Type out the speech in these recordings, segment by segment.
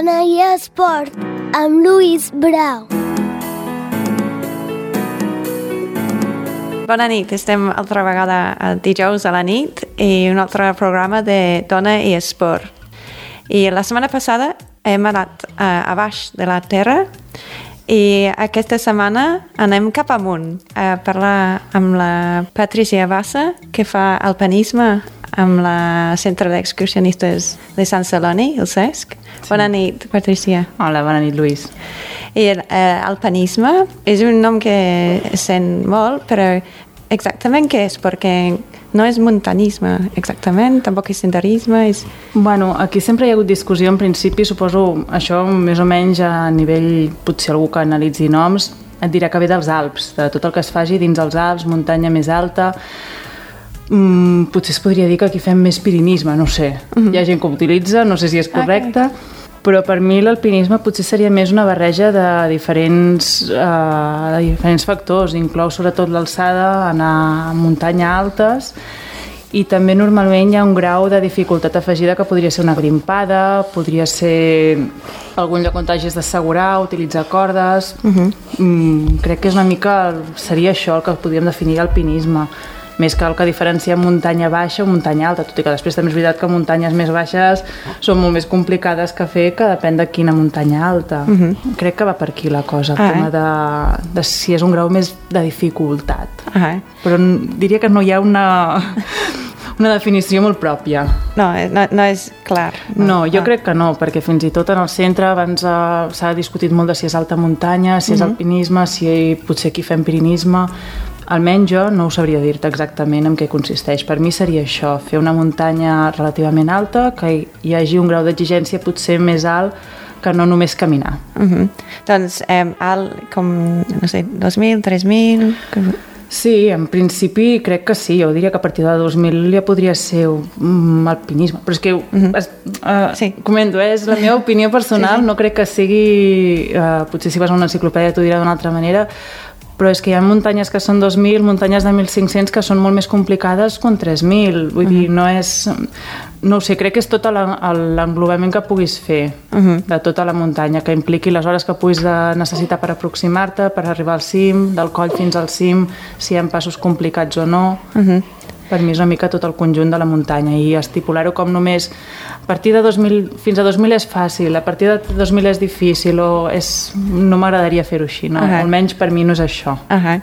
Dona i Esport, amb Lluís Brau. Bona nit, estem altra vegada el dijous a la nit i un altre programa de Dona i Esport. I la setmana passada hem anat a baix de la terra i aquesta setmana anem cap amunt a parlar amb la Patricia Bassa, que fa alpinisme amb la Centre d'Excursionistes de Sant Celoni, el CESC. Sí. Bona nit, Patricia. Hola, bona nit, Lluís. I alpinisme és un nom que sent molt, però exactament què és? Perquè no és muntanyisme, exactament, tampoc és senderisme. Bueno, aquí sempre hi ha hagut discussió, en principi, suposo, això més o menys a nivell, potser algú que analitzi noms, et dirà que ve dels Alps, de tot el que es faci dins els Alps, muntanya més alta. Potser es podria dir que aquí fem més pirinisme, no sé. Hi ha gent que ho utilitza, no sé si és correcte, però per mi l'alpinisme potser seria més una barreja de diferents factors. Inclou sobretot l'alçada, anar a muntanya altes, i també normalment hi ha un grau de dificultat afegida que podria ser una grimpada, podria ser algun lloc on t'hagis d'assegurar, utilitzar cordes. Crec que és una mica, seria això el que podríem definir alpinisme, més que el que diferencia muntanya baixa o muntanya alta, tot i que després també és veritat que muntanyes més baixes són molt més complicades que fer, que depèn de quina muntanya alta. Crec que va per aquí la cosa, el tema de si és un grau més de dificultat. Però diria que no hi ha una definició molt pròpia. No és clar. No, jo crec que no, perquè fins i tot en el centre abans s'ha discutit molt de si és alta muntanya, si és alpinisme, si potser aquí fem pirinisme. Almenys jo no ho sabria dir-te exactament en què consisteix. Per mi seria això, fer una muntanya relativament alta, que hi hagi un grau d'exigència potser més alt que no només caminar. Doncs alt com, no sé, 2.000, 3.000... Sí, en principi crec que sí. Jo diria que a partir de 2.000 ja podria ser alpinisme. Però és que, comento, és la meva opinió personal, no crec que sigui... Potser si vas a una enciclopèdia t'ho dirà d'una altra manera, però és que hi ha muntanyes que són 2.000, muntanyes de 1.500 que són molt més complicades que 3.000. Vull dir, no és... No ho sé, crec que és tot l'englobament que puguis fer de tota la muntanya, que impliqui les hores que puguis necessitar per aproximar-te, per arribar al cim, del coll fins al cim, si hi ha passos complicats o no. Per mi és una mica tot el conjunt de la muntanya, i estipular-ho com només a partir de 2.000, fins a 2.000 és fàcil, a partir de 2.000 és difícil, no m'agradaria fer-ho així, no? Almenys per mi no és això.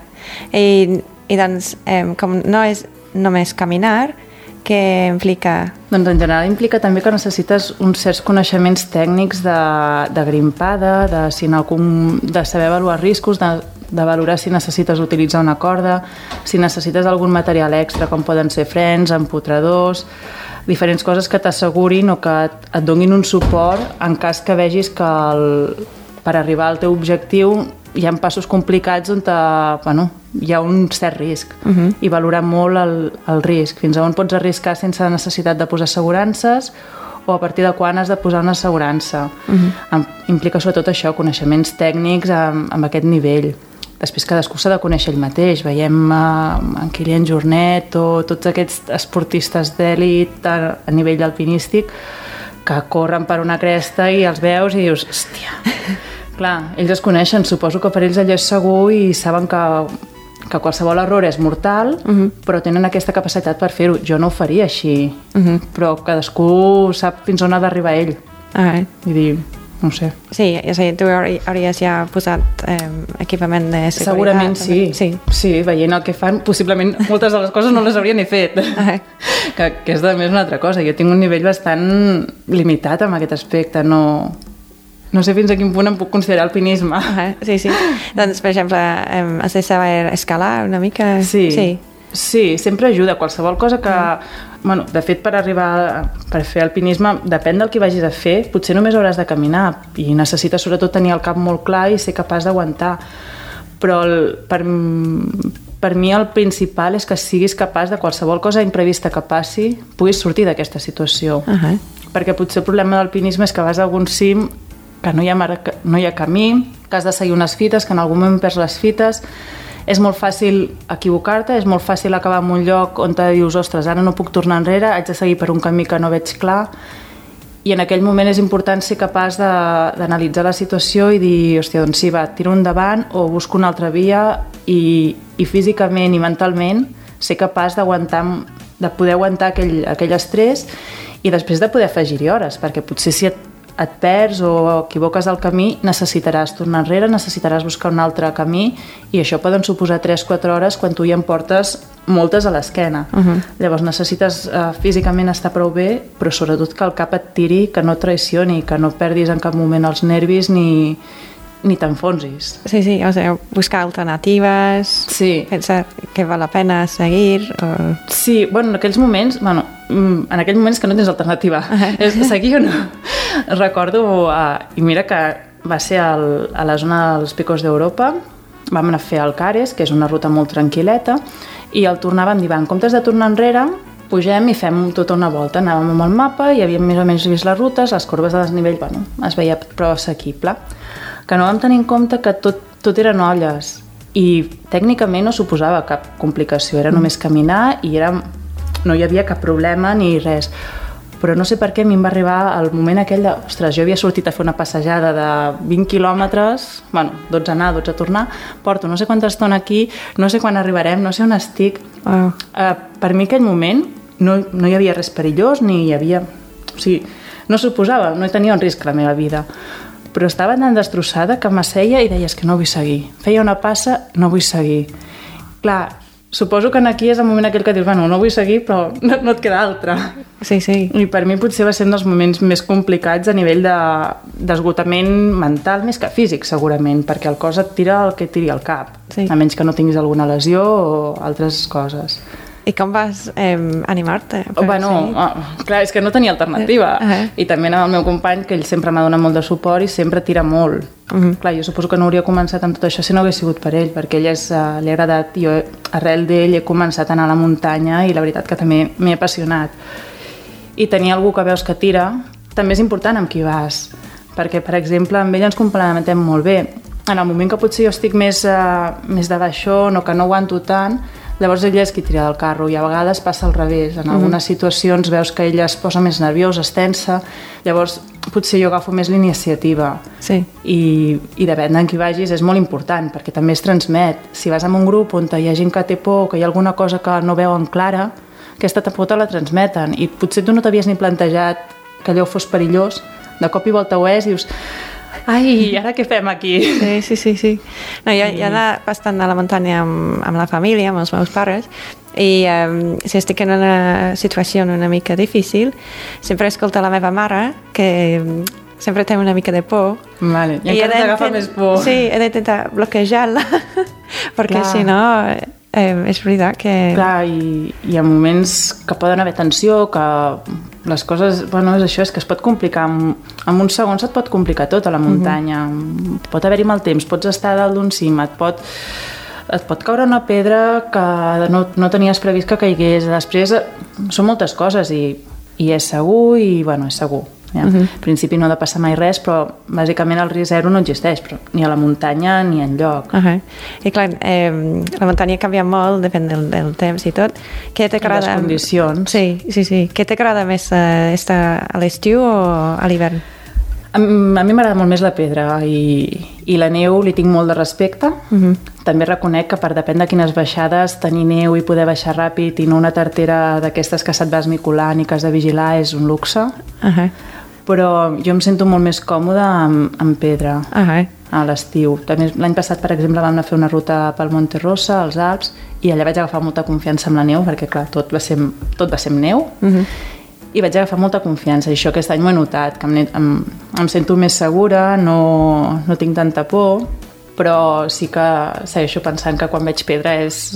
I doncs, com no és només caminar, què implica? Doncs en general implica també que necessites uns certs coneixements tècnics de grimpada, de saber avaluar riscos, de valorar si necessites utilitzar una corda, si necessites algun material extra, com poden ser frens, empotradors, diferents coses que t'assegurin o que et donin un suport en cas que vegis que per arribar al teu objectiu hi ha passos complicats on hi ha un cert risc, i valorar molt el risc, fins a on pots arriscar sense necessitat de posar assegurances o a partir de quan has de posar una assegurança. Implica sobretot això, coneixements tècnics amb aquest nivell. Després cadascú s'ha de conèixer ell mateix. Veiem en Kilian Jornet o tots aquests esportistes d'èlit a nivell alpinístic que corren per una cresta i els veus i dius, hòstia... Clar, ells es coneixen, suposo que per ells allò és segur i saben que qualsevol error és mortal, però tenen aquesta capacitat per fer-ho. Jo no ho faria així, però cadascú sap fins on ha d'arribar ell. I dir, no sé. Sí, és a dir, tu hauries ja posat equipament de seguretat. Segurament sí. Sí, veient el que fan, possiblement moltes de les coses no les hauria ni fet. Que és de més una altra cosa. Jo tinc un nivell bastant limitat en aquest aspecte, no sé fins a quin punt em puc considerar alpinisme. Sí. Doncs, per exemple, has de saber escalar una mica? Sí, sempre ajuda. Qualsevol cosa que... de fet, per fer alpinisme, depèn del que vagis a fer, potser només hauràs de caminar i necessites sobretot tenir el cap molt clar i ser capaç d'aguantar. Però per mi el principal és que siguis capaç de qualsevol cosa imprevista que passi, puguis sortir d'aquesta situació. Perquè potser el problema de l'alpinisme és que vas a algun cim que no hi ha camí, que has de seguir unes fites, que en algun moment perds les fites. És molt fàcil equivocar-te, és molt fàcil acabar en un lloc on te dius, ostres, ara no puc tornar enrere, haig de seguir per un camí que no veig clar, I en aquell moment és important ser capaç d'analitzar la situació i dir, hòstia, doncs sí, va, tiro endavant o busco una altra via i físicament i mentalment ser capaç de poder aguantar aquell estrès i després de poder afegir-hi hores, perquè potser si et perds o equivoques el camí, necessitaràs tornar enrere, necessitaràs buscar un altre camí i això poden suposar 3-4 hores quan tu ja em portes moltes a l'esquena. Llavors necessites físicament estar prou bé, però sobretot que el cap et tiri, que no et traicioni, que no perdis en cap moment els nervis ni t'enfonsis. Sí, sí, o sigui, buscar alternatives, pensar que val la pena seguir. O... Sí, bueno, en aquells moments que no tens alternativa, és seguir o no. Recordo, i mira que va ser a la zona dels Picos d'Europa, vam anar a fer el Cares, que és una ruta molt tranquil·leta, i al tornar vam dir, en comptes de tornar enrere, pugem i fem tota una volta. Anàvem amb el mapa i havíem més o menys vist les rutes, les corbes de desnivell, bueno, es veia prou assequible. Que no vam tenir en compte que tot eren olles i tècnicament no suposava cap complicació, era només caminar i no hi havia cap problema ni res. Però no sé per què a mi em va arribar el moment aquell de, ostres, jo havia sortit a fer una passejada de 20 quilòmetres, bueno, 12 anar, 12 tornar, porto no sé quanta estona aquí, no sé quan arribarem, no sé on estic. Per mi aquell moment no hi havia res perillós, ni hi havia... O sigui, no suposava, no tenia un risc a la meva vida. Però estava tan destrossada que m'asseia i deies que no vull seguir. Feia una passa, no vull seguir. Clar, suposo que aquí és el moment aquell que dius, bueno, no vull seguir, però no et queda altra. Sí, sí. I per mi potser va ser un dels moments més complicats a nivell d'esgotament mental, més que físic, segurament, perquè el cos et tira el que tiri al cap, a menys que no tinguis alguna lesió o altres coses. I com vas animar-te? Bueno, clar, és que no tenia alternativa. I també amb el meu company, que ell sempre m'ha donat molt de suport i sempre tira molt. Clar, jo suposo que no hauria començat amb tot això si no hagués sigut per ell, perquè ell li ha agradat. Jo, arrel d'ell, he començat a anar a la muntanya i la veritat que també m'he apassionat. I tenir algú que veus que tira també és important amb qui vas, perquè, per exemple, amb ell ens complementem molt bé. En el moment que potser jo estic més de baixón o que no aguanto tant, llavors ell és qui tira del carro i a vegades passa al revés. En algunes situacions veus que ella es posa més nerviosa, es tensa, llavors potser jo agafo més l'iniciativa. Sí. I depèn d'en qui vagis és molt important, perquè també es transmet. Si vas en un grup on hi ha gent que té por, que hi ha alguna cosa que no veuen clara, aquesta por te la transmeten i potser tu no t'havies ni plantejat que allò fos perillós, de cop i volta ho és i dius... Ai, ara què fem aquí? Sí. No, jo he anat bastant a la muntanya amb la família, amb els meus pares, i si estic en una situació una mica difícil, sempre escolto la meva mare, que sempre té una mica de por. Vale, i encara t'agafa més por. Sí, he d'intentar bloquejar-la, perquè si no... és veritat que... Clar, i hi ha moments que poden haver tensió, que les coses... Bueno, és això, és que es pot complicar. En uns segons et pot complicar tot a la muntanya. Pot haver-hi mal temps, pots estar dalt d'un cim, et pot caure una pedra que no tenies previst que caigués. Després són moltes coses i és segur i, bueno, és segur. Ja. En principi no ha de passar mai res, però bàsicament el risc zero no existeix, però ni a la muntanya ni enlloc. I clar, la muntanya canvia molt, depèn del temps i tot. Què t'agrada? Les condicions. Sí. Què t'agrada més, estar a l'estiu o a l'hivern? A mi m'agrada molt més la pedra i la neu li tinc molt de respecte. També reconec que per depèn de quines baixades tenir neu i poder baixar ràpid i no una tartera d'aquestes que se't vas miculant i que has de vigilar és un luxe. Però jo em sento molt més còmoda amb pedra a l'estiu. També l'any passat, per exemple, vam anar a fer una ruta pel Monte Rosa, als Alps, i allà vaig agafar molta confiança amb la neu, perquè clar, tot va ser amb neu. I vaig agafar molta confiança, i això aquest any m'ho he notat, que em sento més segura, no tinc tanta por, però sí que segueixo pensant que quan veig pedra és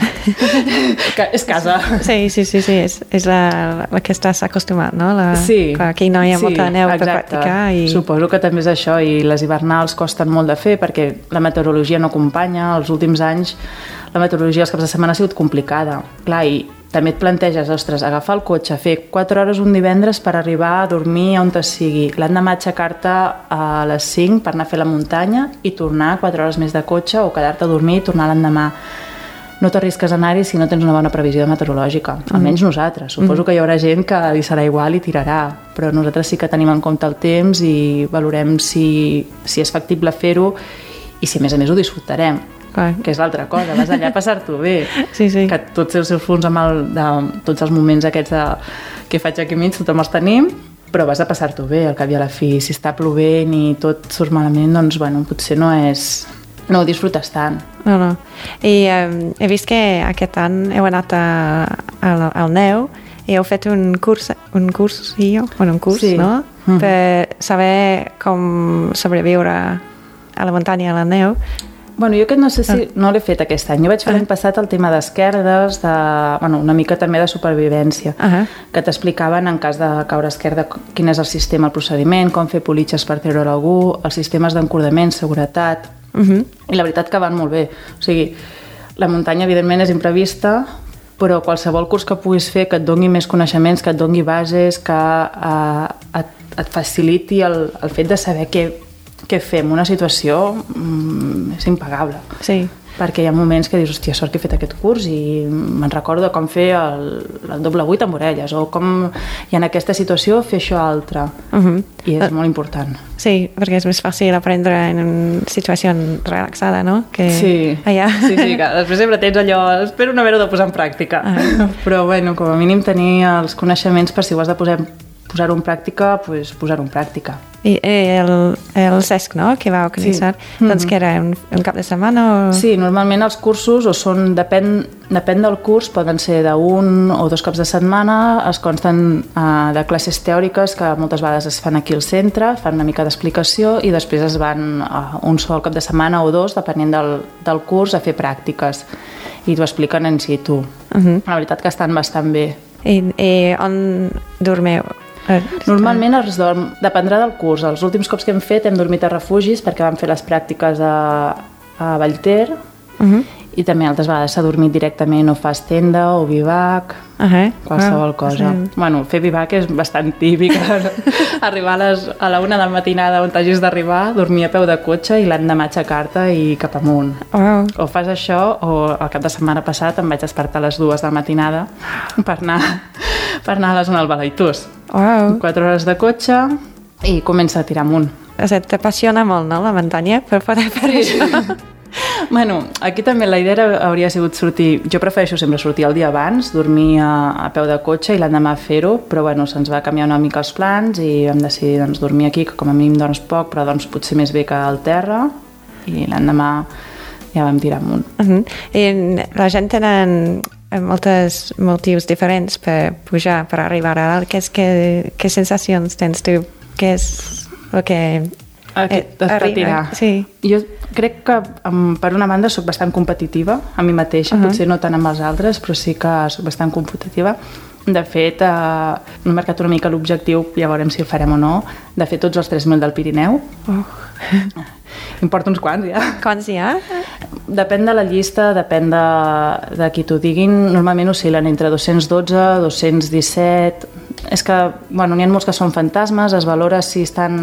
casa. Sí, és la que estàs acostumat, no? Sí. Aquí no hi ha molta neu per practicar. Suposo que també és això, i les hivernals costen molt de fer perquè la meteorologia no acompanya. Els últims anys la meteorologia els caps de setmana ha sigut complicada. Clar, i també et planteges, ostres, agafar el cotxe, fer 4 hores un divendres per arribar a dormir on te sigui, l'endemà aixecar-te a les 5 per anar a fer la muntanya i tornar 4 hores més de cotxe o quedar-te a dormir i tornar l'endemà. no t'arrisques a anar-hi si no tens una bona previsió meteorològica. Almenys nosaltres. Suposo que hi haurà gent que li serà igual i tirarà, però nosaltres sí que tenim en compte el temps i valorem si és factible fer-ho i si a més ho disfrutarem, que és l'altra cosa, vas allà a passar-t'ho bé. Sí. Que tots els seus punts tots els moments aquests que faig aquí mig, tothom els tenim, però vas a passar-t'ho bé, al cap i a la fi. Si està plovent i tot surt malament, doncs potser no ho disfrutes tant. No. I he vist que aquest any heu anat al neu i heu fet un curs, sí, no? Per saber com sobreviure a la muntanya, a la neu. Jo aquest no sé si no l'he fet aquest any. Jo vaig fer l'any passat el tema d'esquerdes, una mica també de supervivència, que t'explicaven en cas de caure esquerda quin és el sistema, el procediment, com fer politxes per treure algú, els sistemes d'encordament, seguretat, i la veritat que van molt bé. O sigui, la muntanya evidentment és imprevista, però qualsevol curs que puguis fer que et doni més coneixements, que et doni bases, que et faciliti el fet de saber què fer en una situació és impagable. Sí. Perquè hi ha moments que dius, hòstia, sort que he fet aquest curs i me'n recordo com fer el doble 8 amb orelles, o com i en aquesta situació fer això altre. I és molt important. Sí, perquè és més fàcil aprendre en una situació relaxada, no? Sí, que després sempre tens allò, espero no haver-ho de posar en pràctica. Però com a mínim tenir els coneixements per si ho has de posar-ho en pràctica, doncs posar-ho en pràctica. I el CESC, no?, que va organitzar, doncs que era un cap de setmana? Sí, normalment els cursos depèn del curs, poden ser d'un o 2 cops de setmana, es consten de classes teòriques que moltes vegades es fan aquí al centre, fan una mica d'explicació i després es van un sol cap de setmana o 2, depenent del curs, a fer pràctiques i t'ho expliquen in situ. La veritat que estan bastant bé. I on dormeu? Normalment es dorm, dependrà del curs. Els últims cops que hem fet hem dormit a refugis perquè vam fer les pràctiques a Vallter i també altres vegades s'ha dormit directament o fas tenda o bivac, qualsevol cosa. Fer bivac és bastant típic. Arribar a la 1 de la matinada on t'hagis d'arribar, dormir a peu de cotxe i l'endemà aixecar-te i cap amunt. O fas això o el cap de setmana passat em vaig despertar a les 2 de la matinada per anar a la zona del Balaitús. 4 hores de cotxe i comença a tirar amunt. T'apassiona molt, no?, la muntanya per poder fer això. Aquí també la idea hauria sigut sortir, jo prefereixo sempre sortir el dia abans, dormir a peu de cotxe i l'endemà fer-ho, però se'ns va canviar una mica els plans i vam decidir dormir aquí, que com a mínim dorms poc, però potser més bé que al terra, i l'endemà ja vam tirar amunt. I la gent tenen molts motius diferents per pujar, per arribar a dalt. Què sensacions tens tu? Què és el que arriba? Sí. Jo crec que per una banda soc bastant competitiva a mi mateixa, potser no tant amb els altres, però sí que soc bastant competitiva. De fet, m'he marcat una mica l'objectiu, ja veurem si el farem o no, de fer tots els 3.000 del Pirineu. Em porto uns quants, ja. Quants hi ha? Depèn de la llista, depèn de qui t'ho diguin. Normalment oscil·len entre 212, 217... És que, n'hi ha molts que són fantasmes, es valora si estan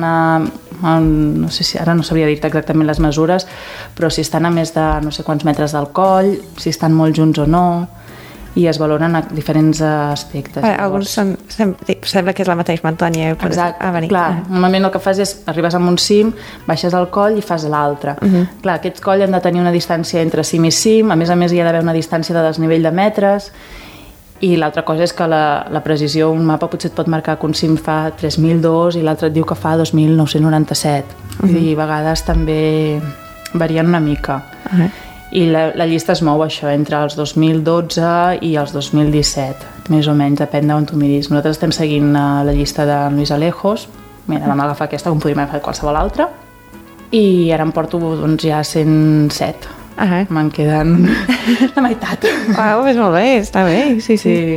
no sé si ara no sabria dir-te exactament les mesures, però si estan a més de no sé quants metres del coll, si estan molt junts o no, i es valoren a diferents aspectes. Alguns sembla que és la mateixa muntanya. Exacte, clar, normalment el que fas és arribes a un cim, baixes al coll i fas l'altre. Clar, aquests coll han de tenir una distància entre cim i cim, a més hi ha d'haver una distància de desnivell de metres, i l'altra cosa és que la precisió, un mapa potser et pot marcar que un cim fa 3.002 i l'altre et diu que fa 2.997. Vull dir, a vegades també varien una mica. I la llista es mou això, entre els 2012 i els 2017, més o menys, depèn d'on tu miris. Nosaltres estem seguint la llista de Luis Alejos, mira, vam agafar aquesta com podríem agafar qualsevol altra, i ara em porto ja 107. Me'n queden la meitat. És molt bé, està bé, sí.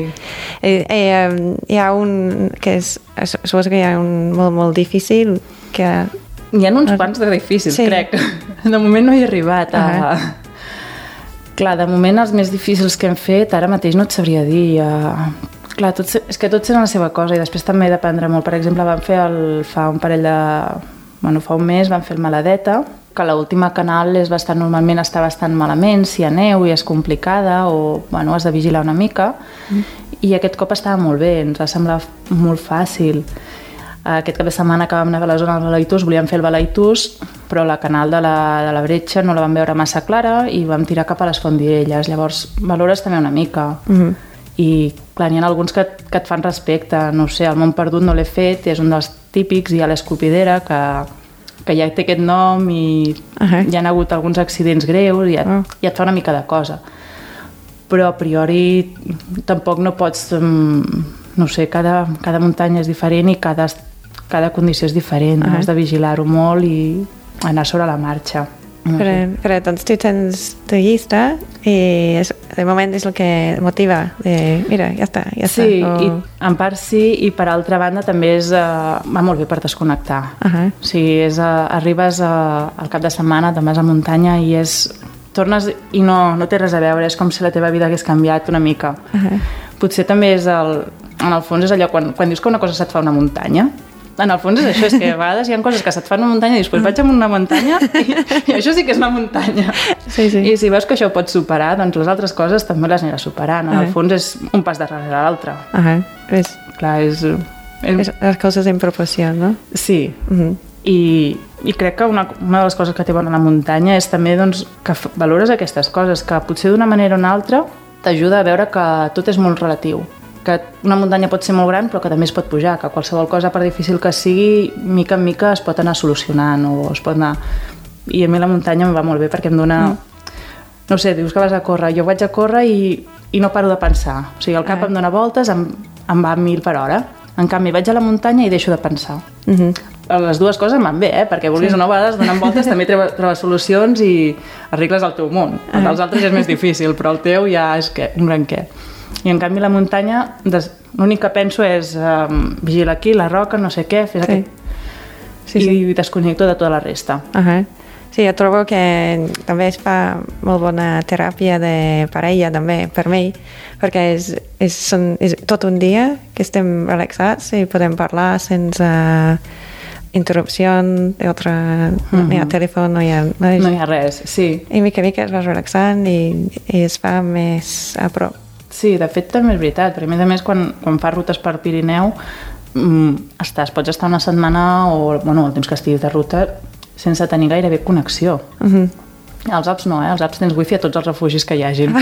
Hi ha un que suposo que hi ha un molt difícil que... Hi ha uns quants de difícils, crec. De moment no hi he arribat Clar, de moment els més difícils que hem fet ara mateix no et sabria dir. Clar, és que tots tenen la seva cosa i després també dependrà molt. Per exemple, vam fer fa un mes vam fer el Maladeta, que l'última canal normalment està bastant malament, si hi ha neu i és complicada o has de vigilar una mica, i aquest cop estava molt bé, ens va semblar molt fàcil. Aquest cap de setmana que vam anar a la zona del Balaïtús, volíem fer el Balaïtús, però la canal de la Bretxa no la vam veure massa clara i vam tirar cap a les Fondilles. Llavors valores també una mica. I clar, n'hi ha alguns que et fan respecte. No sé, el Mont Perdut no l'he fet, és un dels típics, i a l'Escopidera, que ja té aquest nom i hi ha hagut alguns accidents greus i et fa una mica de cosa. Però a priori tampoc no pots... No sé, cada muntanya és diferent i cada condició és diferent. Has de vigilar-ho molt i anar sobre la marxa. Però doncs tu tens tu llista i de moment és el que motiva mira, ja està. Sí, i en part sí, i per altra banda també va molt bé per desconnectar. O sigui, arribes al cap de setmana, te'n vas a muntanya i tornes i no té res a veure, és com si la teva vida hagués canviat una mica. Potser també en el fons és allò, quan dius que una cosa se't fa una muntanya, en el fons és això, és que a vegades hi ha coses que se't fan una muntanya i després vaig a una muntanya i això sí que és una muntanya. Sí. I si veus que això ho pots superar, doncs les altres coses també les aniràs superant. En el fons és un pas darrere l'altre. Clar, és... Les coses en proporció, no? Sí. I crec que una de les coses que té bona la muntanya és també que valores aquestes coses, que potser d'una manera o una altra t'ajuda a veure que tot és molt relatiu, que una muntanya pot ser molt gran però que també es pot pujar, que qualsevol cosa, per difícil que sigui, mica en mica es pot anar solucionant o es pot anar... I a mi la muntanya em va molt bé perquè em dona... No sé, dius que vas a córrer, jo vaig a córrer i no paro de pensar, o sigui, el cap em dona voltes, em va a 1000 per hora. En canvi, vaig a la muntanya i deixo de pensar. Les dues coses em van bé, perquè vulguis o no, a vegades donant voltes també trobes solucions i arregles el teu món. El dels altres és més difícil, però el teu ja és un gran què. I en canvi la muntanya, l'únic que penso és vigilar aquí, la roca, no sé què, fes aquest... I desconnecto de tota la resta. Sí, jo trobo que també es fa molt bona teràpia de parella també, per mi, perquè és tot un dia que estem relaxats i podem parlar sense interrupció ni ha telèfon, no hi ha res, sí. I mica en mica es va relaxant i es fa més a prop. Sí, de fet també és veritat, perquè a més quan fas rutes per Pirineu pots estar una setmana o el temps que estiguis de ruta sense tenir gairebé connexió. Als Alps no, als Alps tens wifi a tots els refugis que hi hagin.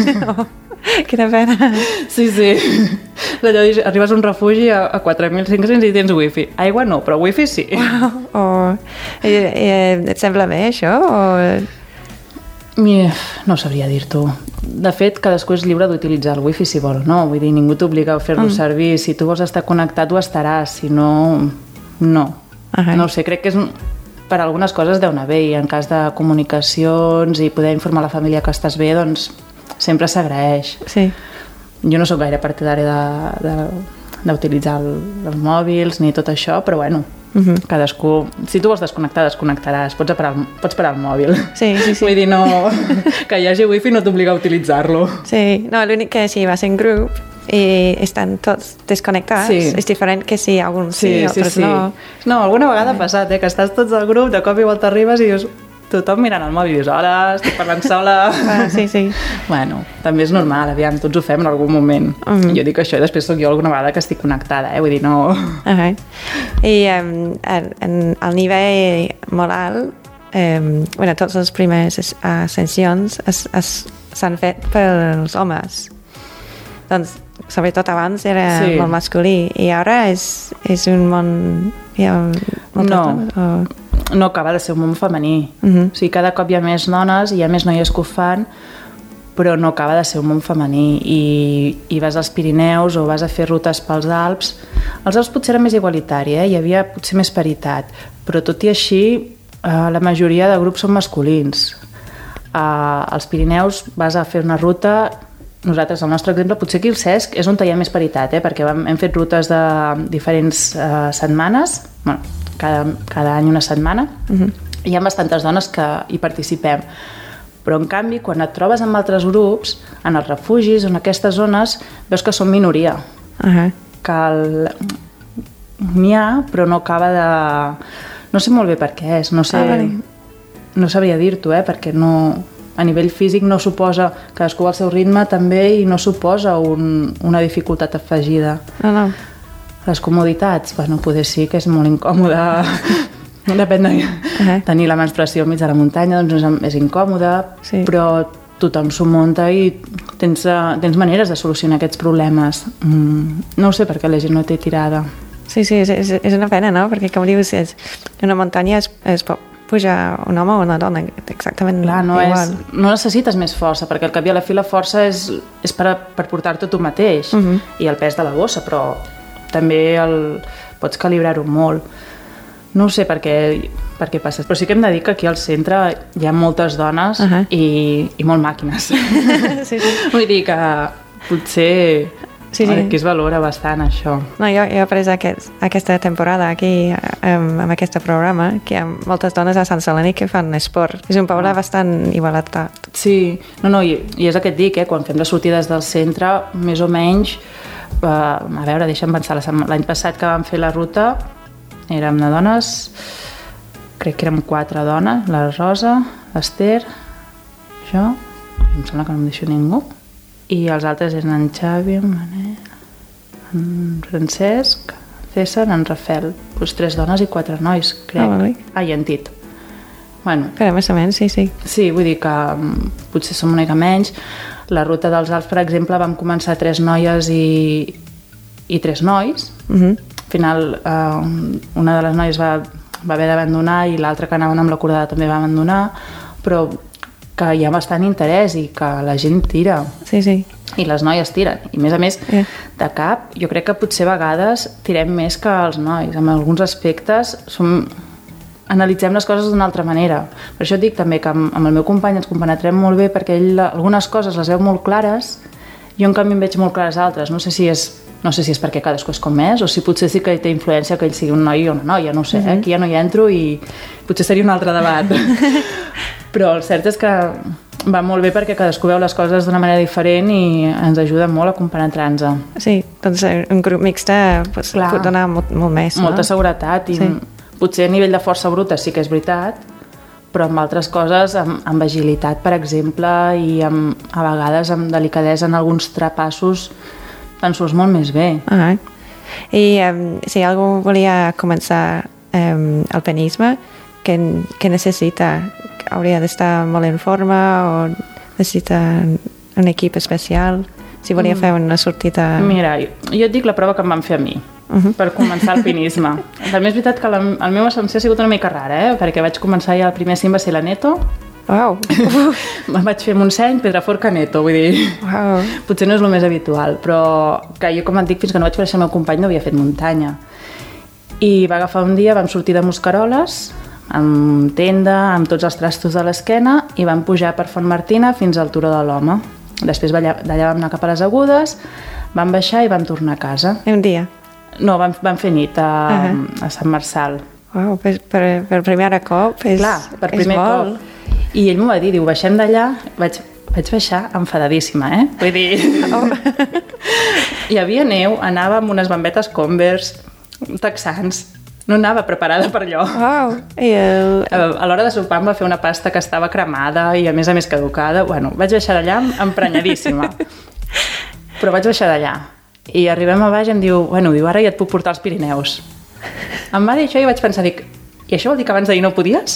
Quina pena. Sí. Arribes a un refugi a 4.500 i tens wifi. Aigua no, però wifi sí. Et sembla bé això? No sabria dir-t'ho. De fet, cadascú és lliure d'utilitzar el wifi si vol o no. Vull dir, ningú t'obliga a fer-lo servir. Si tu vols estar connectat, ho estaràs. Si no, no. No ho sé, crec que és per algunes coses deu anar bé, i en cas de comunicacions i poder informar la família que estàs bé, doncs sempre s'agraeix. Sí. Jo no sóc gaire partidària d'utilitzar els mòbils ni tot això, però bueno, cadascú... Si tu vols desconnectar, desconnectaràs. Pots parar el mòbil. Sí. Vull dir, no, que hi hagi wifi no t'obliga a utilitzar-lo. Sí, no, l'únic que si vas en grup i estan tots desconnectats, és diferent que si alguns sí, altres no. No, alguna vegada ha passat, que estàs tots al grup, de cop i volta arribes i dius... Tothom mirant el mòbil i dius, hola, estic parlant sola. Sí. Bueno, també és normal, aviam, tots ho fem en algun moment. Jo dic això i després sóc jo alguna vegada que estic connectada, vull dir, no... I al nivell moral, tots les primeres ascensions s'han fet pels homes. Doncs, sobretot abans era molt masculí i ara és un món... No acaba de ser un món femení. O sigui, cada cop hi ha més dones i hi ha més noies que ho fan, però no acaba de ser un món femení. I vas als Pirineus o vas a fer rutes pels Alps. Els Alps potser era més igualitari, hi havia potser més paritat, però tot i així la majoria de grups són masculins. Als Pirineus vas a fer una ruta... Nosaltres, el nostre exemple, potser aquí el Cesc és on hi ha més paritat, perquè hem fet rutes de diferents setmanes, cada any una setmana, i hi ha bastantes dones que hi participem. Però, en canvi, quan et trobes amb altres grups, en els refugis, en aquestes zones, veus que són minoria. Que n'hi ha, però no acaba de... No sé molt bé per què és, no sé... no sabria dir-t'ho, perquè no, a nivell físic no suposa, cadascú al seu ritme també, i no suposa una dificultat afegida. No. Les comoditats, bueno, poder sí que és molt incòmode. Depèn de tenir la menstruació enmig de la muntanya, doncs és incòmode, però tothom s'ho munta i tens maneres de solucionar aquests problemes. No ho sé per què la gent no té tirada. Sí, és una pena, no? Perquè, com dius, una muntanya es pot pujar un home o una dona, exactament igual. No necessites més força, perquè al cap i a la fi la força és per portar-te tu mateix, i el pes de la bossa, però també pots calibrar-ho molt. No sé per què passa, però sí que hem de dir que aquí al centre hi ha moltes dones i molt màquines. Vull dir que potser aquí es valora bastant això. No, jo he après aquesta temporada aquí amb aquest programa que hi ha moltes dones a Sant Celoni que fan esport. És un poble bastant igualatat. Sí, i és el que et dic, quan fem les sortides del centre, més o menys, a veure, deixa'm pensar, l'any passat que vam fer la ruta érem de dones, crec que érem 4 dones, la Rosa, l'Ester, jo, em sembla que no em deixo ningú, i els altres eren en Xavi, en Manel, en Francesc, César, en Rafael. Doncs 3 dones i 4 nois, crec. I en Tit. Bueno, però més o menys, sí. Sí, vull dir que potser som una mica menys. La ruta dels Alps, per exemple, vam començar 3 noies i 3 nois. Al final, una de les noies va haver d'abandonar i l'altra que anaven amb la cordada també va abandonar, però que hi ha bastant interès i que la gent tira. Sí. I les noies tiren. I a més, de cap, jo crec que potser a vegades tirem més que els nois. En alguns aspectes analitzem les coses d'una altra manera. Per això et dic també que amb el meu company ens compenetrem molt bé, perquè ell algunes coses les veu molt clares, jo en canvi en veig molt clares altres. No sé si és perquè cadascú és com és, o si potser sí que té influència que ell sigui un noi o una noia, no ho sé, aquí ja no hi entro i potser seria un altre debat. Però el cert és que va molt bé perquè cadascú veu les coses d'una manera diferent i ens ajuda molt a compenetrar-nos. Sí, doncs un grup mixte pot donar molt més, no? Molta seguretat i potser a nivell de força bruta sí que és veritat, però amb altres coses, amb agilitat, per exemple, i a vegades amb delicadesa en alguns trapassos, te'n surts molt més bé. I si algú volia començar alpinisme, què necessita? Hauria d'estar molt en forma o necessita un equip especial? Si volia fer una sortida... Mira, jo et dic la prova que em van fer a mi per començar alpinisme. També és veritat que la meva ascensió ha sigut una mica rara, perquè vaig començar ja el primer cim va ser la Neto. Uau! Vaig fer Montseny, Pedrafort, Caneto, vull dir... Uau! Potser no és el més habitual, però que jo, com et dic, fins que no vaig conèixer el meu company no havia fet muntanya. I va agafar un dia, vam sortir de Mosqueroles, amb tenda, amb tots els trastos de l'esquena, i vam pujar per Font Martina fins al Turó de l'Home. Després d'allà vam anar cap a les Agudes, vam baixar i vam tornar a casa. Un dia? No, vam fer nit a Sant Marçal. Uau, per primer cop és molt. Clar, per primer cop. I ell m'ho va dir, diu, baixem d'allà, vaig baixar enfadadíssima, Vull dir... Hi havia neu, anava amb unes bambetes Converse, texans, no anava preparada per allò. Wow. A l'hora de sopar em va fer una pasta que estava cremada i a més caducada. Bueno, vaig baixar d'allà emprenyadíssima. Però vaig baixar d'allà. I arribem a baix i em diu, ara ja et puc portar als Pirineus. Em va dir això i vaig pensar, i això vol dir que abans d'ahir no podies?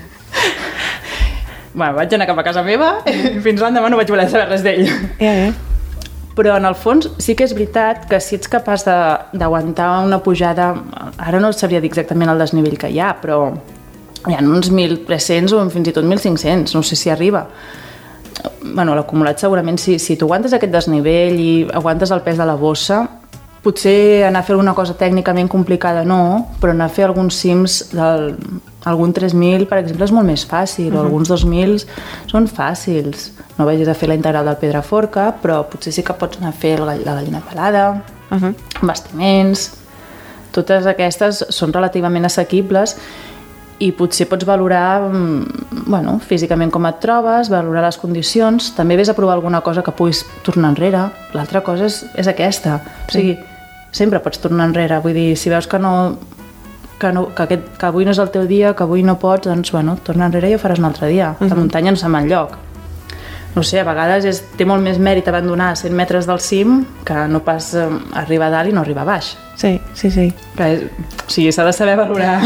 Vaig anar cap a casa meva i fins l'endemà no vaig voler saber res d'ell. Però en el fons sí que és veritat que si ets capaç d'aguantar una pujada, ara no sabria dir exactament el desnivell que hi ha, però hi ha uns 1.300 o fins i tot 1.500, no sé si arriba. L'acumulat segurament, si tu aguantes aquest desnivell i aguantes el pes de la bossa, potser anar a fer alguna cosa tècnicament complicada no, però anar a fer alguns cims algun 3.000, per exemple, és molt més fàcil, o alguns 2.000 són fàcils. No vagis a fer la integral del Pedraforca, però potser sí que pots anar a fer la Gallina Pelada, bastiments... Totes aquestes són relativament assequibles i potser pots valorar físicament com et trobes, valorar les condicions, també vés a provar alguna cosa que puguis tornar enrere. L'altra cosa és aquesta, o sigui, sempre pots tornar enrere, vull dir, si veus que no que avui no és el teu dia, que avui no pots, doncs, bueno, torna enrere i ho faràs un altre dia. La muntanya no se'n va enlloc. No sé, a vegades té molt més mèrit abandonar 100 metres del cim que no pas arribar a dalt i no arribar a baix. Sí. O sigui, s'ha de saber valorar.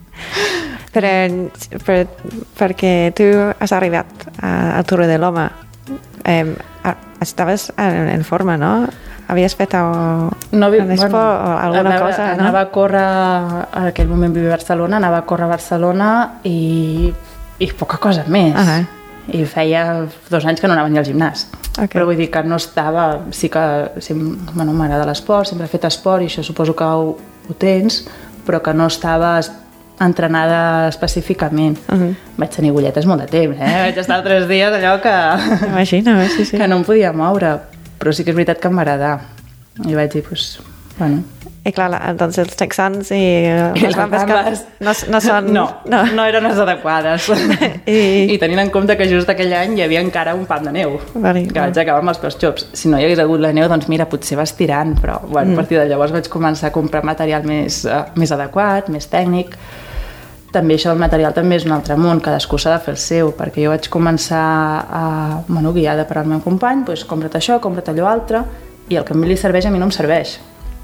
Perquè tu has arribat a Torre de l'Home. Estaves en forma, no? Havies fet esport o alguna cosa, no? Anava a córrer, en aquell moment vivia a Barcelona, anava a córrer a Barcelona i poca cosa més. I feia 2 anys que no anava ni al gimnàs. Però vull dir que no estava... Sí que m'agrada l'esport, sempre he fet esport i això suposo que ho tens, però que no estava entrenada específicament. Vaig tenir bolletes molt de temps, Vaig estar 3 dies allò que... Imagina, sí. Que no em podia moure, però sí que és veritat que em va agradar. I vaig dir, doncs, bueno... I clar, doncs els texans i les bambes no són... No eren les adequades. I tenint en compte que just aquell any hi havia encara un pam de neu, que vaig acabar amb els cosxops. Si no hi hagués hagut la neu, doncs mira, potser vas tirant, però bueno, a partir de llavors vaig començar a comprar material més adequat, més tècnic. També això del material també és un altre món, cadascú s'ha de fer el seu, perquè jo vaig començar guiada per al meu company, doncs compra't això, compra't allò altre, i el que a mi li serveix a mi no em serveix.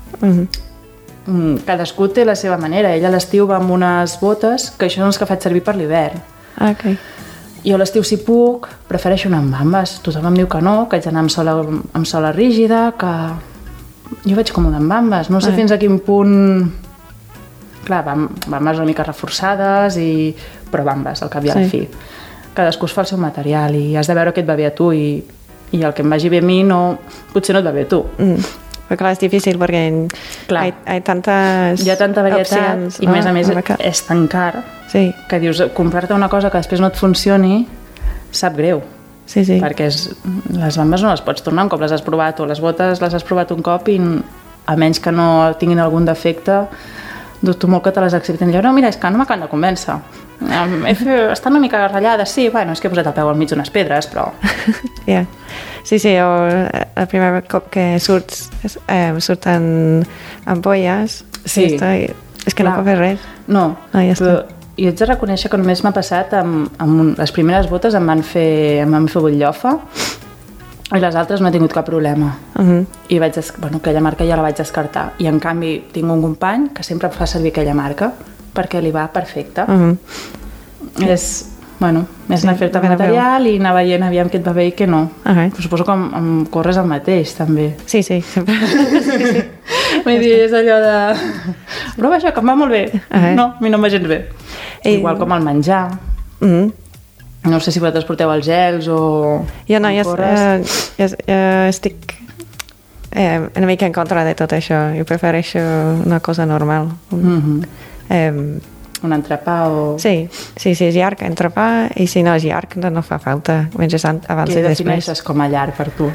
Cadascú té la seva manera. Ella a l'estiu va amb unes botes que això són les que faig servir per l'hivern. Jo a l'estiu si puc prefereixo anar amb bambes. Tothom em diu que no, que haig d'anar amb sola rígida, que jo vaig còmode amb bambes. No sé fins a quin punt... Clar, bambes una mica reforçades, però bambes al cap i a la fi. Cadascú es fa el seu material i has de veure què et va bé a tu i el que em vagi bé a mi potser no et va bé a tu. Però clar, és difícil perquè hi ha tantes hi ha tanta varietat opcions, i a més és tan car que dius, comprar-te una cosa que després no et funcioni sap greu. Perquè les bambes no les pots tornar un cop les has provat, o les botes les has provat un cop i a menys que no tinguin algun defecte dubto molt que te les accepten. No, mira, és que no m'acaben de convèncer. Estan una mica ratllades, sí, bueno, és que he posat el peu al mig d'unes pedres, però... Sí, el primer cop que surten ampolles, és que no pot fer res. No, però jo haig de reconèixer que només m'ha passat amb les primeres botes em van fer butllofa i les altres no he tingut cap problema. I aquella marca ja la vaig descartar. I en canvi tinc un company que sempre fa servir aquella marca perquè li va perfecte. És anar a fer-te material i anar veient aviam què et va bé i què no. Però suposo que em corres el mateix, també. Sí, sempre. Vull dir, és allò de... Prova això, que em va molt bé. No, a mi no em va gens bé. Igual com el menjar. No sé si vosaltres porteu els gels o... Jo no, jo estic una mica en contra de tot això. Jo prefereixo una cosa normal. Un entrepà o... Sí, és llarg, entrepà, i si no és llarg, no fa falta. Menges abans i després. Què defineixes com a llarg per tu?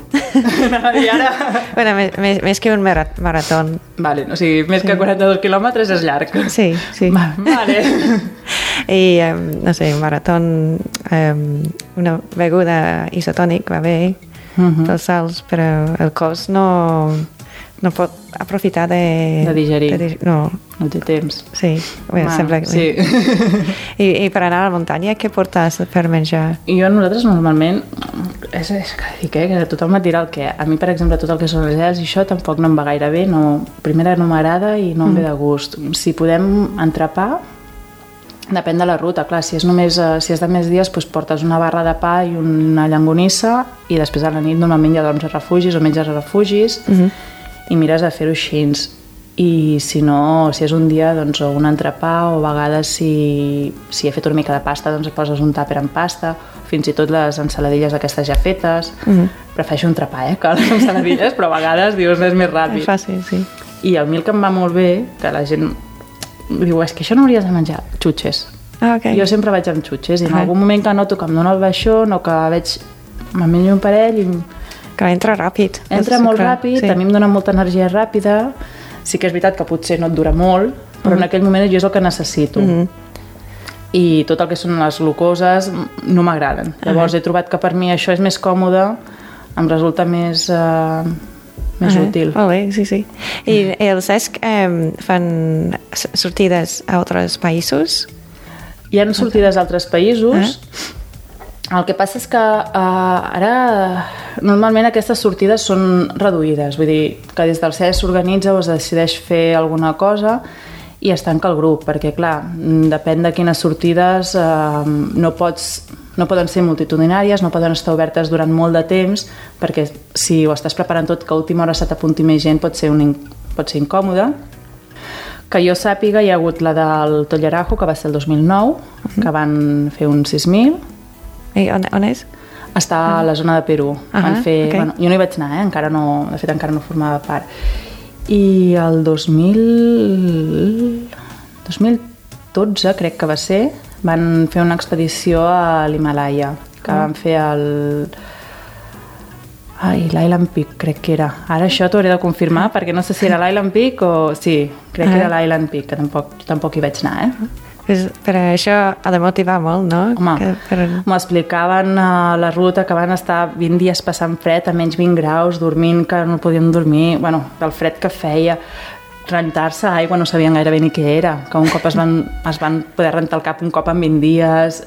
Més que un marató. Vale, o sigui, més que 42 quilòmetres és llarg. Sí. Vale. I, no sé, un marató, una beguda isotònic va bé, dels salts, però el cos no pot aprofitar de digerir. No té temps. Sí, sembla que sí. I per anar a la muntanya, què portes per menjar? Nosaltres normalment, és que dic, que tothom et dirà el que... A mi, per exemple, tot el que són els gels i això tampoc no em va gaire bé. Primera no m'agrada i no em ve de gust. Si podem entrepà, depèn de la ruta. Clar, si és de més dies, doncs portes una barra de pa i una llonganissa i després a la nit normalment ja dorms a refugis o menges a refugis i mires a fer-ho així. I si no, si és un dia, doncs un entrepà, o a vegades si he fet una mica de pasta, doncs poses un tàper amb pasta, fins i tot les ensaladilles aquestes ja fetes. Prefereixo un entrepà, que les ensaladilles, però a vegades dius, és més ràpid. És fàcil, sí. I el que em va molt bé, que la gent diu, és que això no hauries de menjar, xutxes. Jo sempre vaig amb xutxes i en algun moment que noto que em dona el baixón o que me'n menjo un parell i... Que entra ràpid. Entra molt ràpid, a mi em dona molta energia ràpida. Sí que és veritat que potser no et dura molt, però en aquell moment jo és el que necessito. I tot el que són les glucoses no m'agraden. Llavors he trobat que per mi això és més còmode, em resulta més més útil. Molt bé, sí. I el CESC fan sortides a altres països? Hi ha sortides a altres països. El que passa és que ara normalment aquestes sortides són reduïdes, vull dir que des del CESC s'organitza o es decideix fer alguna cosa i es tanca el grup, perquè clar, depèn de quines sortides no poden ser multitudinàries, no poden estar obertes durant molt de temps, perquè si ho estàs preparant tot que a última hora se t'apunti més gent pot ser incòmode. Que jo sàpiga, hi ha hagut la del Tollerajo, que va ser el 2009, que van fer uns 6.000. I on és? Està a la zona de Perú. Van fer, bueno, jo no hi vaig anar, encara no, de fet encara no formava part. I el 2012, crec que va ser, van fer una expedició a l'Himalaya, que van fer l'Island Peak, crec que era. Ara això t'ho hauré de confirmar, perquè no sé si era l'Island Peak o... Sí, crec que era l'Island Peak, que tampoc hi vaig anar, Però això ha de motivar molt, no? Home, m'explicaven la ruta, que van estar 20 dies passant fred, a menys 20 graus, dormint, que no podien dormir, bueno, el fred que feia, rentar-se aigua, no sabien gairebé ni què era, que un cop es van poder rentar el cap un cop en 20 dies,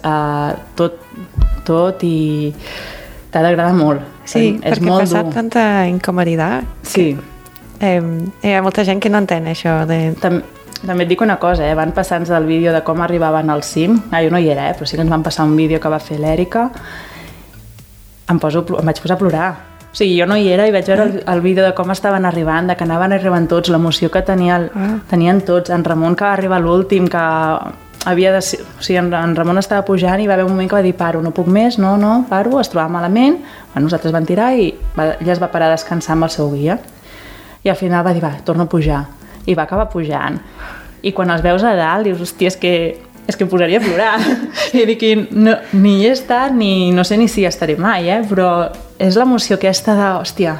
tot i t'ha d'agradar molt. Sí, és perquè molt ha passat dur. tanta incomoditat. Sí. Hi ha molta gent que no entén això de... També et dic una cosa, van passar-nos el vídeo de com arribaven al cim. Jo no hi era, però sí que ens van passar un vídeo que va fer l'Èrica. Em vaig posar a plorar. O sigui, jo no hi era i vaig veure el vídeo de com estaven arribant, de que anaven arribant tots, l'emoció que tenien tots. En Ramon, que va arribar l'últim, que havia de... O sigui, en Ramon estava pujant i va haver un moment que va dir paro, no puc més, no, paro, es trobava malament. Nosaltres van tirar i ella es va parar a descansar amb el seu guia. I al final va dir, va, torno a pujar. I va acabar pujant. I quan els veus a dalt, dius, hòstia, és que em posaria a plorar. I dic, ni hi he estat, ni no sé ni si hi estaré mai, però és l'emoció aquesta de, hòstia.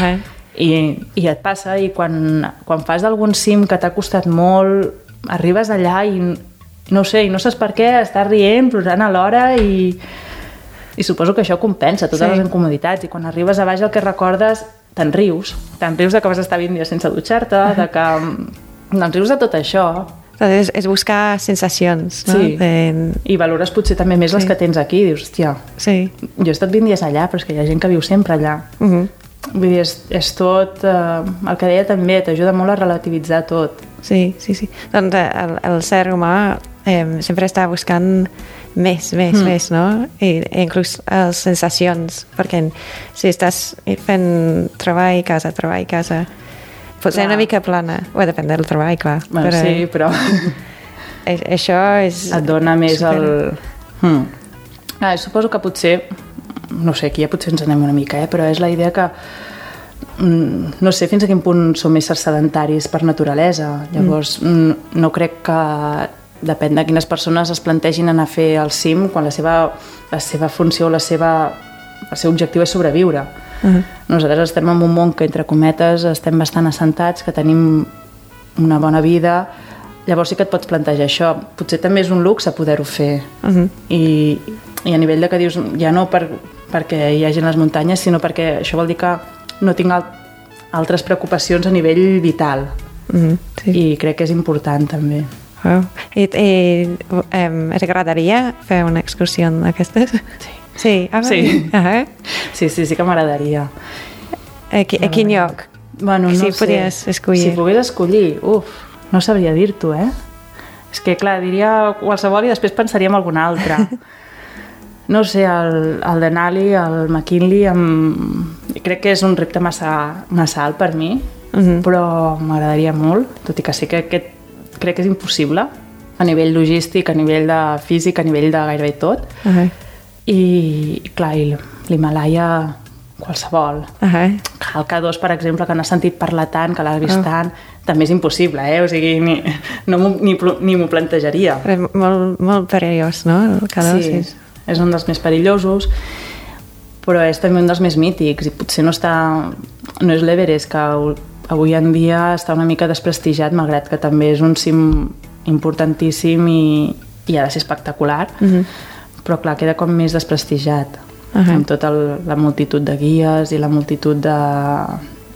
I et passa, i quan fas d'algun cim que t'ha costat molt, arribes allà i no sé, i no saps per què, estàs rient, plorant alhora i suposo que això compensa totes les incomoditats. I quan arribes a baix el que recordes, te'n rius de que vas estar 20 dies sense dutxar-te, de que te'n rius de tot això. És buscar sensacions, no? Sí, i valores potser també més les que tens aquí, dius, hòstia, jo he estat 20 dies allà, però és que hi ha gent que viu sempre allà. Vull dir, és tot, el que deia també, t'ajuda molt a relativitzar tot. Sí. Doncs el ser humà sempre està buscant més, no? I inclús les sensacions, perquè si estàs fent treball i casa, pot ser una mica plana, depèn del treball, clar. Bueno, sí, però... Això és... Et dona més suposo que potser, no sé, aquí ja potser ens anem una mica, però és la idea que no sé fins a quin punt som més sedentaris per naturalesa. Llavors, no crec que depèn de quines persones es plantegin anar a fer el cim quan la seva funció o el seu objectiu és sobreviure. Nosaltres estem en un món que, entre cometes, estem bastant assentats, que tenim una bona vida. Llavors sí que et pots plantejar això. Potser també és un luxe poder-ho fer. I a nivell de que dius, ja no perquè hi hagi les muntanyes, sinó perquè això vol dir que no tinc altres preocupacions a nivell vital. I crec que és important també. I t'agradaria fer una excursió d'aquestes? Sí, sí que m'agradaria. A quin lloc? Bueno, no si sé. podies escollir. Si pogués escollir, no sabria dir-t'ho, És que, clar, diria qualsevol i després pensaria en algun altre. No sé, el Denali, el McKinley, crec que és un repte massa alt per mi, però m'agradaria molt, tot i que sí que crec que és impossible, a nivell logístic, a nivell de físic, a nivell de gairebé tot. I, clar, l'Himalaya, qualsevol. El K2, per exemple, que n'has sentit parlar tant, que l'has vist tant, també és impossible, O sigui, ni m'ho plantejaria. Molt perillós, no? El K2, sí, és un dels més perillosos, però és també un dels més mítics, i potser no és l'Everest, que avui en dia està una mica desprestigiat, malgrat que també és un cim importantíssim i ha de ser espectacular, però clar, queda com més desprestigiat, amb tota la multitud de guies i la multitud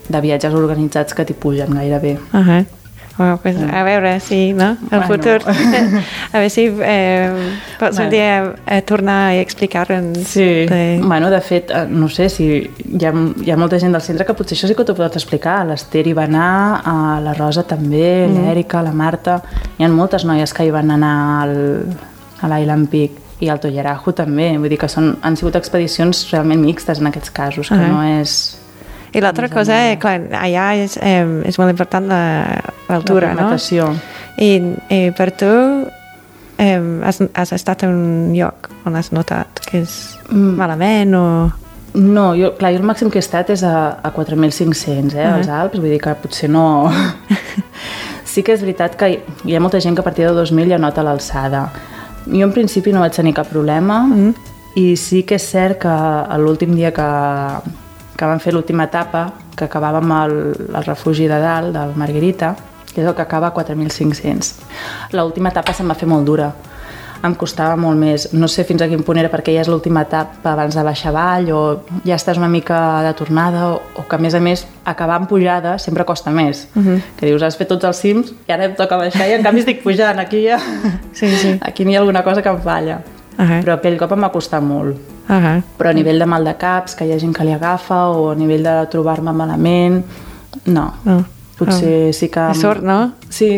de viatges organitzats que t'hi pugen gairebé. Bueno, pues, a veure si, no? El futur. A veure si pots un dia tornar i explicar-nos. Sí, de fet, no sé si hi ha molta gent del centre que potser això sí que t'ho pot explicar. L'Ester hi va anar, la Rosa també, l'Èrica, la Marta. Hi ha moltes noies que hi van anar a l'Island Peak i al Tollerajo també. Vull dir que han sigut expedicions realment mixtes en aquests casos, que no és... I l'altra cosa, clar, allà és molt important l'altura, no? I per tu has estat en un lloc on has notat que és malament o... No, jo el màxim que he estat és a 4.500, als Alps, vull dir que potser no... Sí que és veritat que hi ha molta gent que a partir de 2.000 ja nota l'alçada. Jo en principi no vaig tenir cap problema i sí que és cert que l'últim dia que vam fer l'última etapa, que acabàvem al refugi de dalt, del Margarita, que és el que acaba a 4.500. L'última etapa se'm va fer molt dura. Em costava molt més. No sé fins a quin punt era perquè ja és l'última etapa abans de baixar avall o ja estàs una mica de tornada o que, a més, acabar en pujada sempre costa més. Que dius, has fet tots els cims i ara em toca baixar i en canvi estic pujant. Aquí ja... Aquí n'hi ha alguna cosa que em falla. Però aquell cop em va costar molt. Però a nivell de mal de caps, que hi ha gent que li agafa, o a nivell de trobar-me malament, no. Potser sí que... És sort, no? Sí.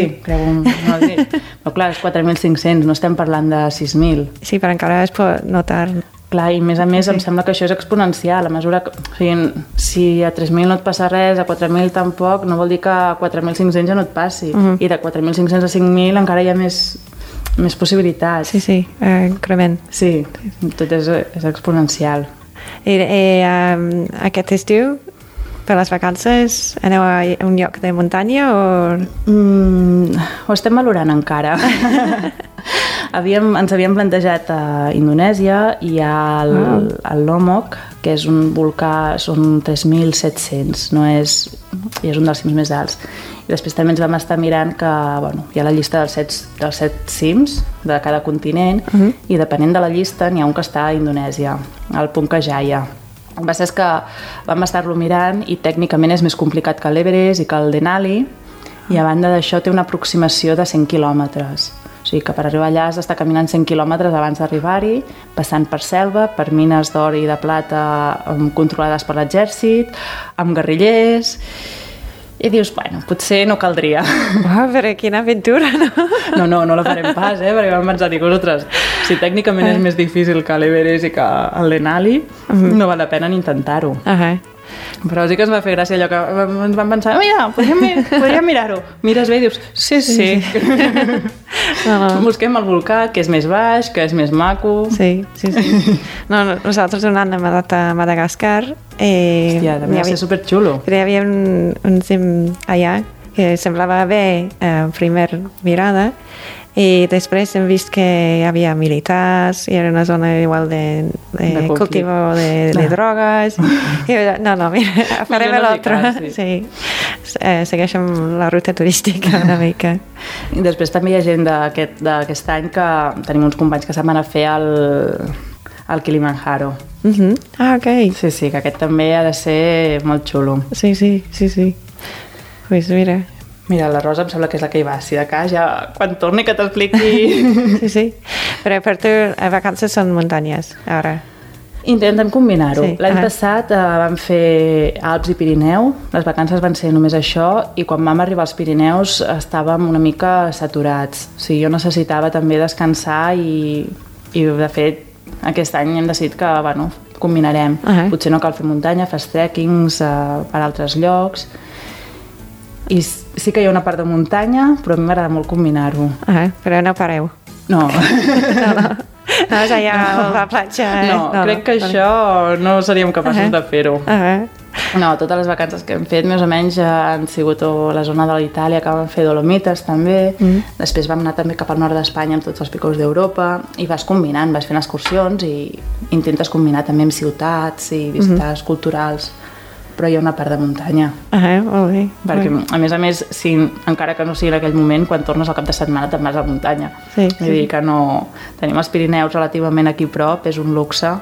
Però clar, és 4.500, no estem parlant de 6.000. Sí, però encara es pot notar... Clar, i a més em sembla que això és exponencial, a mesura que... O sigui, si a 3.000 no et passa res, a 4.000 tampoc, no vol dir que a 4.500 ja no et passi. I de 4.500 a 5.000 encara hi ha més possibilitats. Sí, increment. Sí, tot és exponencial. I aquest estiu, per les vacances, aneu a un lloc de muntanya o...? Ho estem valorant encara. Ens havíem plantejat a Indonèsia i al Lombok, que és un volcà, són 3.700, i és un dels cims més alts. I després també ens vam estar mirant que hi ha la llista dels set cims de cada continent i depenent de la llista n'hi ha un que està a Indonèsia, al Puncak Jaya. El que passa és que vam estar-lo mirant i tècnicament és més complicat que l'Everest i que el Denali i a banda d'això té una aproximació de 100 quilòmetres. O sigui que per arribar allà has d'estar caminant 100 quilòmetres abans d'arribar-hi, passant per selva, per mines d'or i de plata controlades per l'exèrcit, amb guerrillers... I dius, potser no caldria. Però quina aventura, no? No la farem pas, perquè vam pensar, ostres, si tècnicament és més difícil que l'Everest i que el Denali, no val la pena ni intentar-ho. Però sí que ens va fer gràcia allò que ens vam pensar, mira, podríem mirar-ho. Mires bé i dius, sí. Busquem el volcà, que és més baix, que és més maco. Sí. Nosaltres un any hem anat a Madagascar. Hòstia, també va ser superxulo. Hi havia un cim allà que semblava bé a primera mirada i després hem vist que hi havia militars i era una zona igual de cultivo de drogues i mira, farem l'altre. Sí. Segueixen la ruta turística una mica. I després també hi ha gent d'aquest any que tenim uns companys que se'n van a fer al Kilimanjaro. Ok. Sí, que aquest també ha de ser molt xulo. Sí. Pues mira... Mira, la Rosa em sembla que és la que hi va. Si de cas, ja quan torni que t'expliqui... Sí. Però per tu, vacances són muntanyes, ara. Intentem combinar-ho. L'any passat vam fer Alps i Pirineu. Les vacances van ser només això i quan vam arribar als Pirineus estàvem una mica saturats. O sigui, jo necessitava també descansar i de fet, aquest any hem decidit que, combinarem. Potser no cal fer muntanya, fas trekkings per altres llocs. I sí que hi ha una part de muntanya, però a mi m'agrada molt combinar-ho. Però no pareu. No. No és allà a la platja. Crec que això no seríem capaços de fer-ho. No, totes les vacances que hem fet més o menys han sigut a la zona de l'Itàlia, que vam fer Dolomites també, després vam anar també cap al nord d'Espanya amb tots els picos d'Europa i vas combinant, vas fent excursions i intentes combinar també amb ciutats i visites culturals, però hi ha una part de muntanya. Molt bé. Perquè, a més, encara que no sigui en aquell moment, quan tornes al cap de setmana te'n vas a muntanya. Sí. Vull dir que no... Tenim els Pirineus relativament aquí a prop, és un luxe.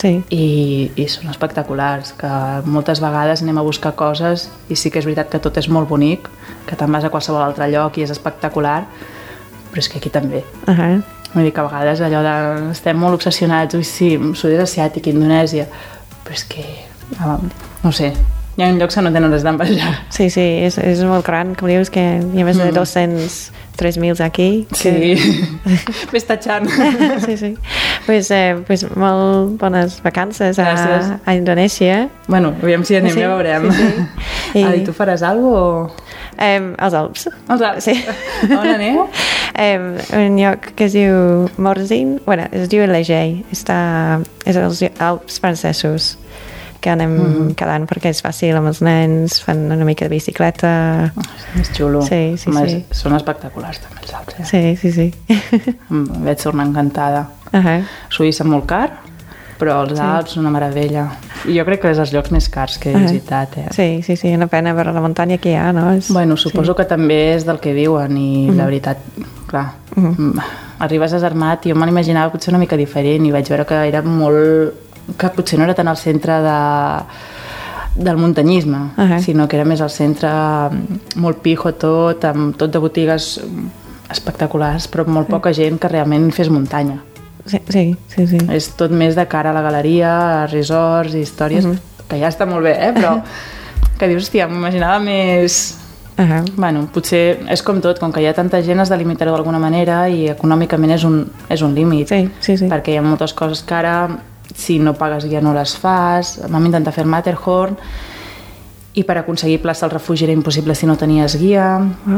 Sí. I són espectaculars, que moltes vegades anem a buscar coses i sí que és veritat que tot és molt bonic, que te'n vas a qualsevol altre lloc i és espectacular, però és que aquí també. Vull dir que a vegades allò de... estem molt obsessionats, sí, sud-est asiàtic, Indonèsia, però és que, no sé, hi ha llocs que no tenen res d'envejar. Sí, és molt gran, com dius, que hi ha més de 3.000 aquí. Sí, ves tatxant. Sí. Pues molt bones vacances a Indonèsia. Bueno, aviam si anem, ja veurem. Sí. I tu faràs alguna cosa? Als Alps. Els Alps? Sí. On aneu? Un lloc que es diu Morzine, es diu Legei, és als Alps francesos, que anem cada any perquè és fàcil amb els nens, fan una mica de bicicleta. És xulo. Sí. Són espectaculars també els Alps, eh? Sí. Em vaig tornar encantada. Suïssa molt car, però els Alps una meravella. Jo crec que és els llocs més cars que he visitat, eh? Sí, una pena per la muntanya que hi ha, no? Bueno, suposo que també és del que diuen i la veritat, clar, arribes desarmat i jo me l'imaginava potser una mica diferent i vaig veure que era molt... que potser no era tant al centre del muntanyisme, sinó que era més al centre molt pijo tot, amb tot de botigues espectaculars, però molt poca gent que realment fes muntanya. Sí. És tot més de cara a la galeria, a resorts i històries, que ja està molt bé, però que dius, hòstia, m'imaginava més... Bueno, potser és com tot, com que hi ha tanta gent has de limitar-ho d'alguna manera i econòmicament és un límit, perquè hi ha moltes coses que ara, si no pagues guia no les fas. Vam intentar fer el Matterhorn i per aconseguir plaça al refugi era impossible si no tenies guia.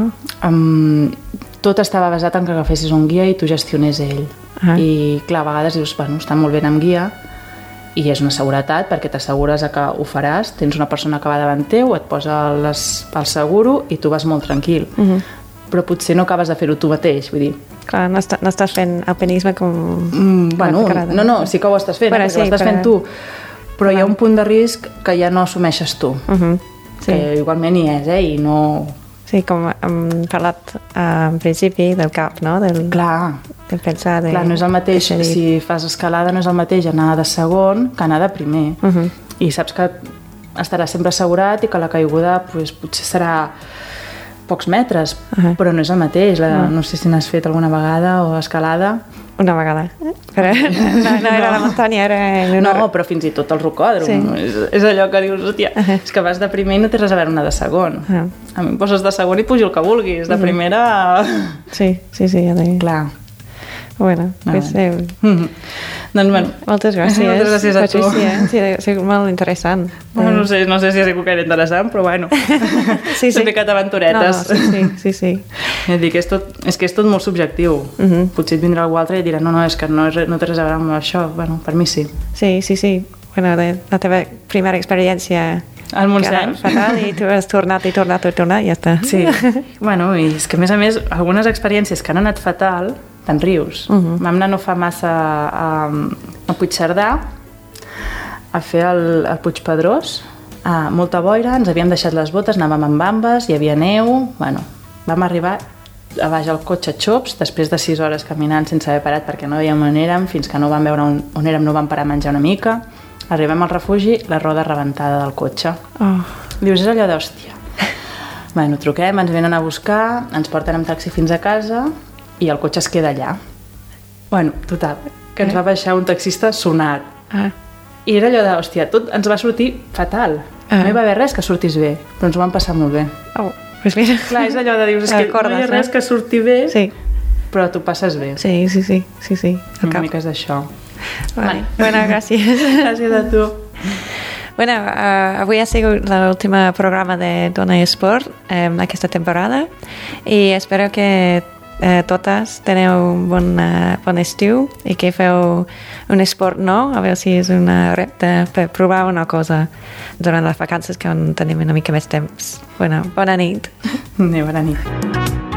Tot estava basat en que agafessis un guia i tu gestionés ell. I clar, a vegades dius, bueno, està molt bé amb guia i és una seguretat perquè t'assegures que ho faràs, tens una persona que va davant teu, et posa el seguro i tu vas molt tranquil. Però potser no acabes de fer-ho tu mateix, vull dir. Clar, no estàs fent alpinisme com... Bueno, no, sí que ho estàs fent, perquè ho estàs fent tu, però hi ha un punt de risc que ja no assumeixes tu, que igualment hi és, i no... Sí, com hem parlat al principi del cap, no? Clar, pensar de... Clar, no és el mateix, si fas escalada no és el mateix anar de segon que anar de primer. I saps que estaràs sempre assegurat i que la caiguda potser serà pocs metres, però no és el mateix. No sé si n'has fet alguna vegada o escalada. Una vegada, però no era la muntanya, era... No, però fins i tot el rocòdrom. És allò que dius, hòstia, és que vas de primer i no té res a veure una de segon. A mi em poses de segon i pujo el que vulguis, de primera... Sí, ja deia. Clar. Bueno, pues... Doncs, bueno... Moltes gràcies. Moltes gràcies a tu. Sí, ha sigut molt interessant. No sé si ha sigut gaire interessant, però bueno. Sí. S'ha ficat aventuretes. Sí. Et dic, és que és tot molt subjectiu. Potser et vindrà algú altre i et dirà no, és que no té res a veure amb això. Bueno, per mi sí. Sí. Bueno, la teva primera experiència... Al Montseny. Fatal, i tu has tornat i ja està. Sí. Bueno, i és que a més, algunes experiències que han anat fatal, te'n rius. Vam anar no fa massa a Puigcerdà a fer el Puigpedrós, molta boira, ens havíem deixat les botes, anàvem amb bambes, hi havia neu, bueno, vam arribar a baix al cotxe xops, després de 6 hores caminant sense haver parat perquè no veiem on érem, fins que no vam veure on érem no vam parar a menjar una mica. Arribem al refugi, la roda rebentada del cotxe. Dius, és allò d'hòstia. Bueno, truquem, ens venen a buscar, ens porten amb taxi fins a casa i el cotxe es queda allà. Bueno, total, que ens va baixar un taxista sonat. I era allò d'hòstia, tot ens va sortir fatal. No hi va haver res que sortís bé, però ens ho vam passar molt bé. Pues mira. Clar, és allò de dir, és que no hi ha res que surti bé, però tu passes bé. Sí. Una mica és d'això. Vale. Bueno, gràcies. Gràcies a tu. Bueno, avui ha sigut l'últim programa de Dona i Esport aquesta temporada i espero que totes teniu un bon estiu i que feu un esport nou, a veure si és un repte per provar una cosa durant les vacances que tenim una mica més temps. Bueno, bona nit. Bona nit.